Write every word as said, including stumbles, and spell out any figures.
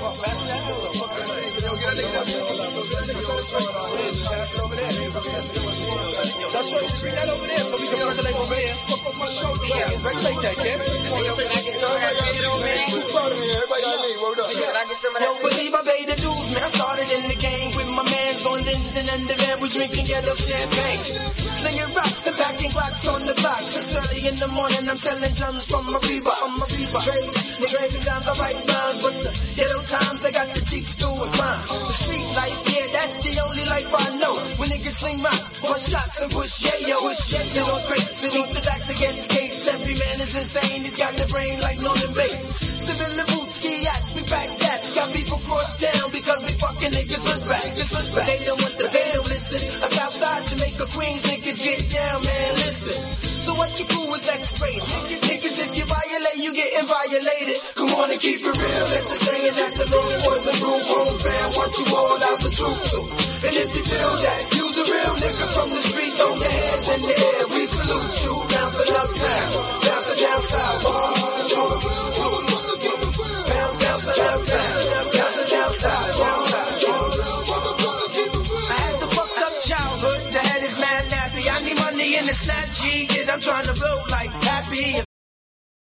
That's right, bring that over there so we can regulate over there. Fuck up my show, yeah. Regulate that, kid. Yo, believe I paid the dues, man. I started in the game with my mans on Linden and the van. We drinking yellow champagne, slinging rocks and packing rocks on the box. It's early in the morning, I'm selling drums from Mariba, on Mariba. Niggas, sometimes I write rhymes, but the ghetto times, they got the cheeks doing crimes. The street life, yeah, that's the only life I know. When niggas sling rocks, push shots and push yeah, yo, push yeah, sit on crates, sit on the backs against gates. Every man is insane, he's got the brain like Norman Bates. Civil boots, ski yachts, we back that. Got people cross town because we fucking niggas look back. Just look back. They don't want the veil, listen. A Southside Jamaica Queens niggas get down, man, listen. So what you do is X-rated. Niggas, if you violate, you getting violated. Come on and keep it real. That's the saying that the Lost Boys and Group Home fan want you all out the truth too. And if you feel that, use a real nigga from the street, throw your hands in the air. We salute you, bouncing uptown, bouncing down south. Bounce, bouncing uptown, bouncing down south, down south. I had the fucked up childhood, the head is mad nappy. I need money in the snap G, yeah, I'm trying to blow like Pappy.